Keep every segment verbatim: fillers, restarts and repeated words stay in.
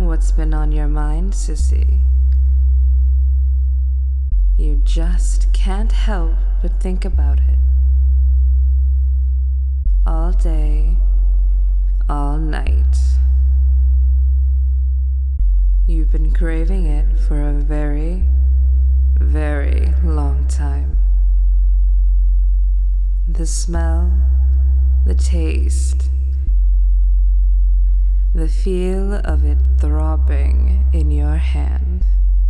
what's been on your mind, sissy? You just can't help but think about it. All day, all night. You've been craving it for a very, very long time. The smell, the taste, the feel of it throbbing in your hand.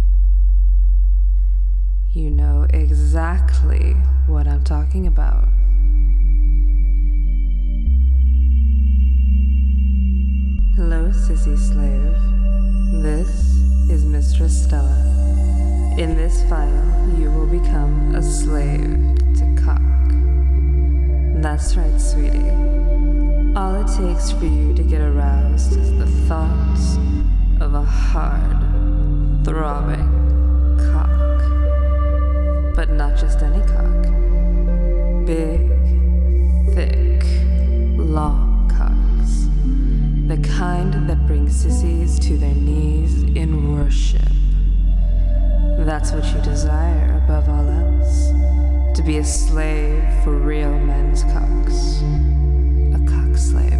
You know exactly what I'm talking about. Hello, sissy slave. This is Mistress Stella. In this file, you will become a slave to cock. That's right, sweetie. All it takes for you to get aroused is the thought of a hard, throbbing cock. But not just any cock. Big, thick, long cocks. The kind that bring sissies to their knees in worship. That's what you desire above all else. To be a slave for real men's cocks. A cock slave.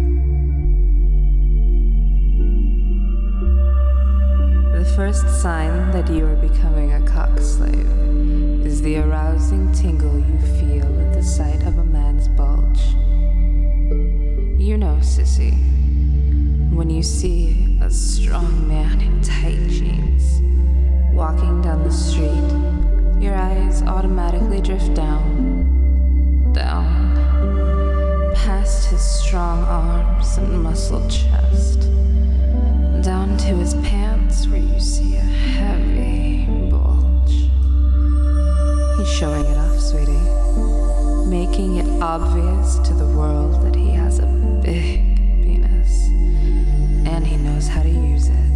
The first sign that you are becoming a cock slave is the arousing tingle you feel at the sight of a man's bulge. You know, sissy, when you see a strong man in tight jeans walking down the street, your eyes automatically drift down, down, past his strong arms and muscled chest, down to his pants where you see a heavy bulge. He's showing it off, sweetie, making it obvious to the world that he has a big penis, and he knows how to use it.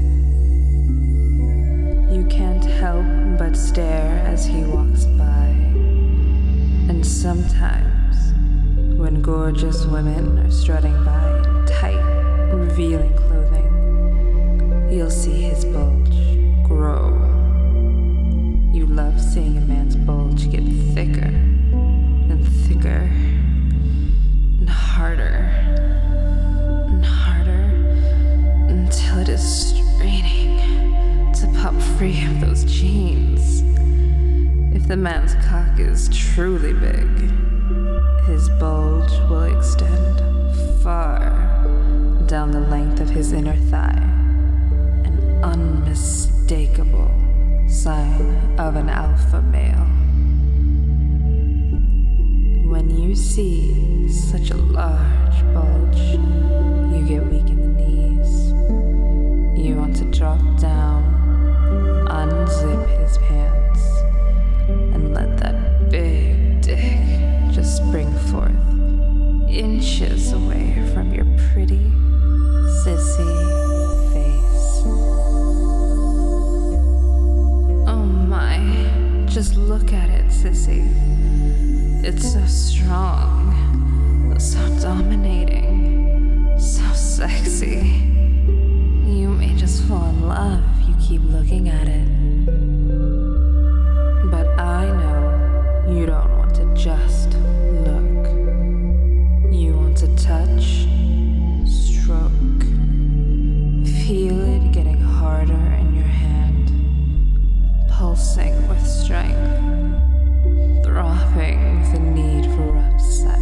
You can't help but stare as he walks by, and sometimes, when gorgeous women are strutting by in tight, revealing clothing, you'll see his bulge grow. You love seeing a man's bulge get thicker and thicker and harder and harder until it is straining to pop free of those jeans. If the man's cock is truly big, his bulge will extend far down the length of his inner thigh, an unmistakable sign of an alpha male. When you see such a large bulge, you get weak in the knees. You want to drop down, unzip his pants, and let that big dick just spring forth, inches away from your pretty, sissy face. Oh my, just look at it, sissy. It's so strong, so dominating, so sexy. You may just fall in love if you keep looking at it. But I know you don't want to just look. You want to touch, stroke, feel it getting harder in your hand, pulsing with strength, throbbing with the need for rough sex.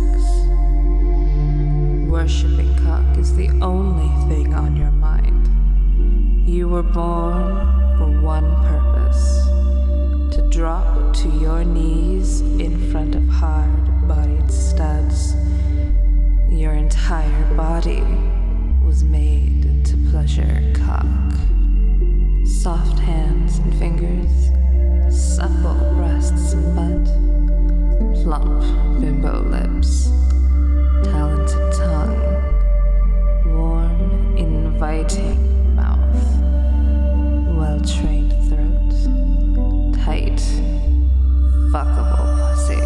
Worshipping cock is the only thing on your mind. You were born for one purpose: to drop to your knees in front of hard-bodied studs. Your entire body was made to pleasure cock. Soft hands and fingers, supple breasts and butt, plump bimbo lips, talented tongue, warm, inviting mouth, well-trained throat, tight, fuckable pussy.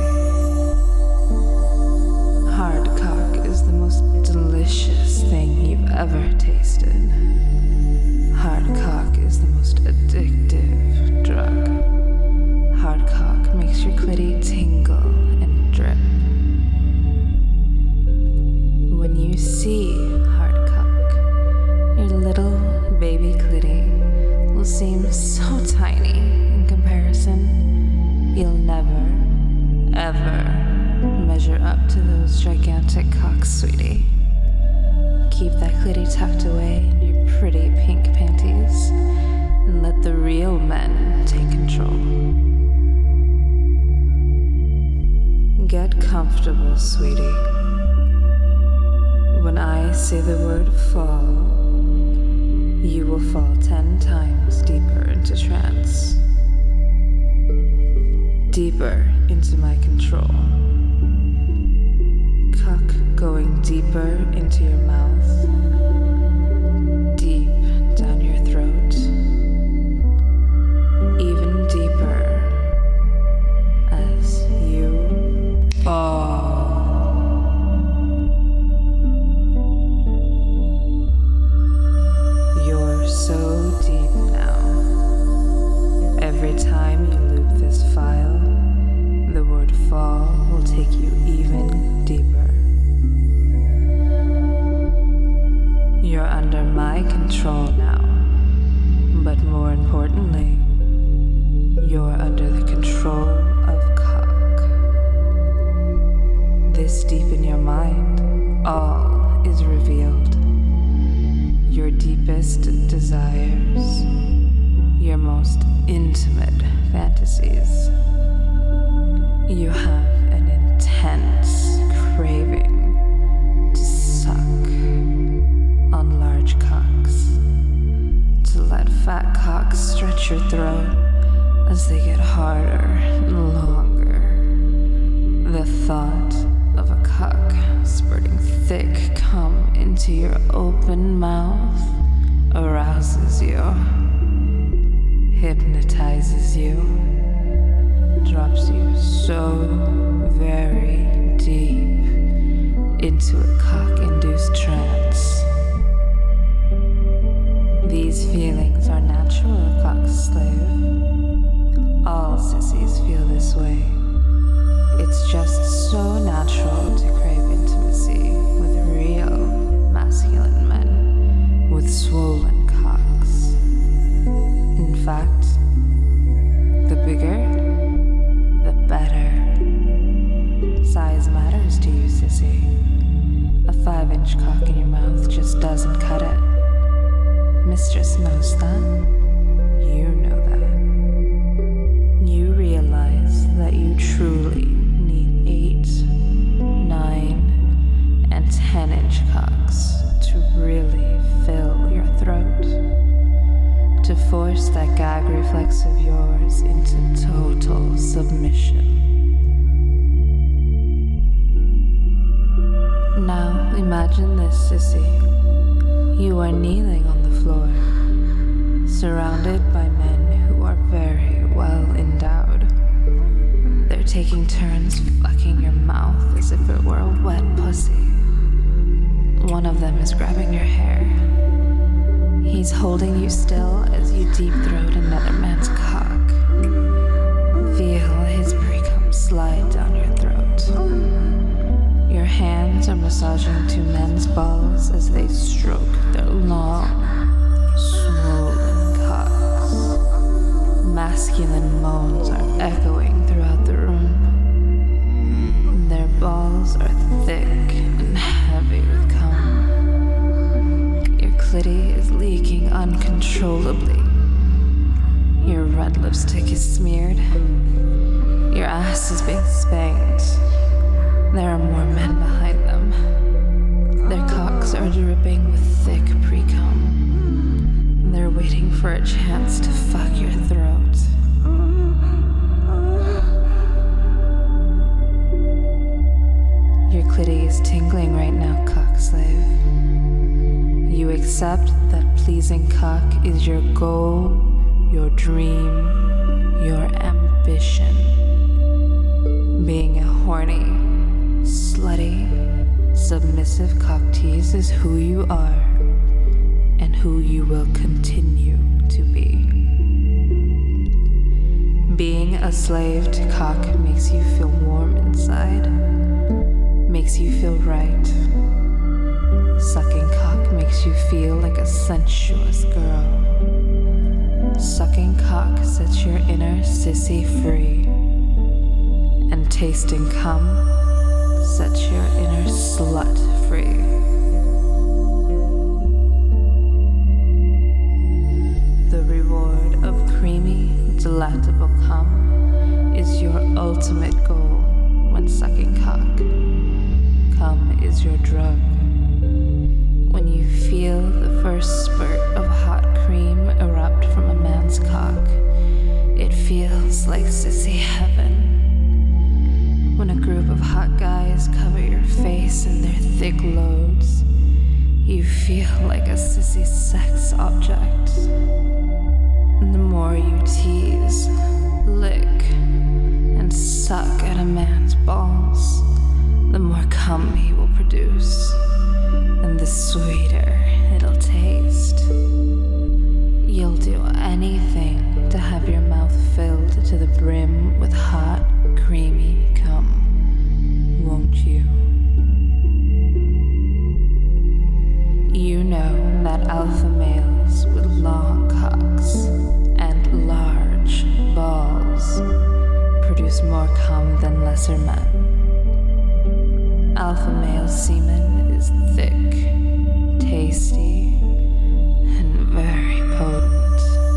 Hard cock is the most delicious thing you've ever tasted. measure up to those gigantic cocks, sweetie. Keep that clitty tucked away in your pretty pink panties, and let the real men take control. Get comfortable, sweetie. When I say the word fall, you will fall ten times deeper into trance. Deeper into my control. Cock going deeper into your mouth, deep down your throat, even deeper as you fall. You're so deep now. Every time you loop this file, the word fall will take you even deeper. You're under my control now, but more importantly, you're under the control of cock. This deep in your mind, all is revealed. Your deepest desires, your most intimate fantasies. You have an intense craving to suck on large cocks, to let fat cocks stretch your throat as they get harder and longer. The thought of a cock spurting thick cum into your open mouth arouses you, hypnotizes you, drops you so very deep into a cock-induced trance. These feelings are natural, cock slave. All sissies feel this way. It's just so natural to crave intimacy with real masculine men with swollen cocks. In fact, the bigger, the better. Size matters to you, sissy. A five-inch cock in your mouth just doesn't cut it. Mistress knows that. You know that. You realize that you truly need eight, nine, and ten-inch cocks to really fill your throat, to force that gag reflex of yours into total submission. Now imagine this, sissy. You are kneeling on the floor, surrounded by men who are very well endowed. They're taking turns fucking your mouth as if it were a wet pussy. One of them is grabbing your hair. He's holding you still as you deep throat another man's cock. Feel his pre-cum slide down your throat. Your hands are massaging two men's balls as they stroke their long, swollen cocks. Masculine moans are echoing throughout the room. Their balls are thick and heavy with cum. Your clitty is leaking uncontrollably. Your red lipstick is smeared. Your ass is being spanked. There are more men behind them. Their cocks are dripping with thick pre-cum. They're waiting for a chance to fuck your throat. Your clitty is tingling right now, cock slave. You accept that pleasing cock is your goal, your dream, your ambition. Being a horny, slutty, submissive cock tease is who you are and who you will continue to be. Being a slave to cock makes you feel warm inside, makes you feel right. Sucking cock makes you feel like a sensuous girl. Sucking cock sets your inner sissy free, and tasting cum set your inner slut free. The reward of creamy, delectable cum is your ultimate goal when sucking cock. Cum is your drug. When you feel the first spurt of hot cream erupt from a man's cock, it feels like sissy heaven. When a group of hot guys cover your face in their thick loads, you feel like a sissy sex object. And the more you tease, lick, and suck at a man's balls, the more cum he will produce, and the sweeter it'll taste. You'll do anything to have your mouth filled to the brim with hot, creamy cum, won't you? You know that alpha males with long cocks and large balls produce more cum than lesser men. Alpha male semen is thick, tasty, and very potent.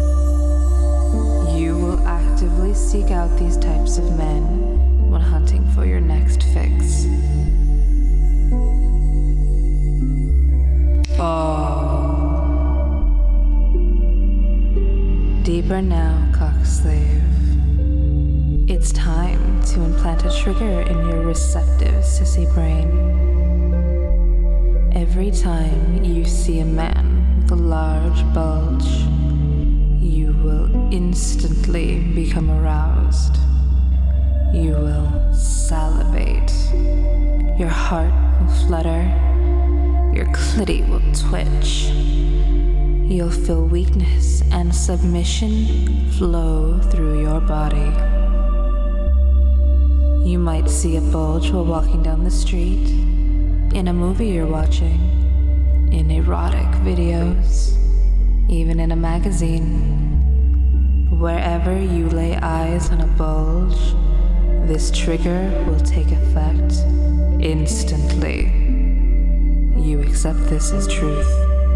You will actively seek out these types of men when hunting for your next fix. Fall. Deeper now, cockslave. It's time to implant a trigger in your receptive sissy brain. Every time you see a man with a large bulge, you will instantly become aroused. You will salivate. Your heart will flutter. Your clitty will twitch. You'll feel weakness and submission flow through your body. You might see a bulge while walking down the street, in a movie you're watching, in erotic videos, even in a magazine. Wherever you lay eyes on a bulge, this trigger will take effect instantly. You accept this as truth.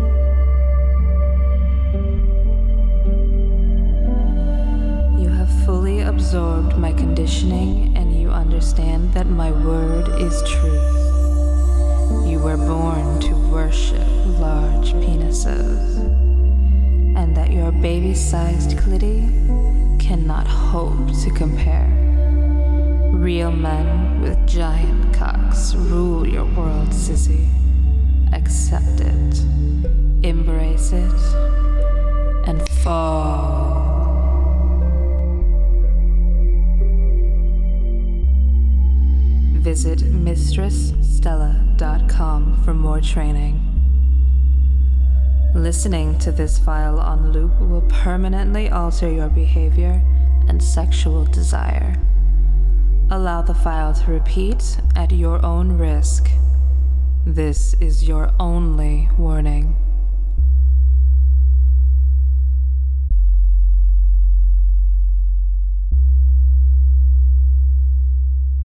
You have fully absorbed my conditioning and you understand that my word is truth. You were born to worship large penises, and that your baby-sized clitty cannot hope to compare. Real men with giant cocks rule your world, sissy. Accept it, embrace it, and fall. Visit mistress stella dot com for more training. Listening to this file on loop will permanently alter your behavior and sexual desire. Allow the file to repeat at your own risk. This is your only warning.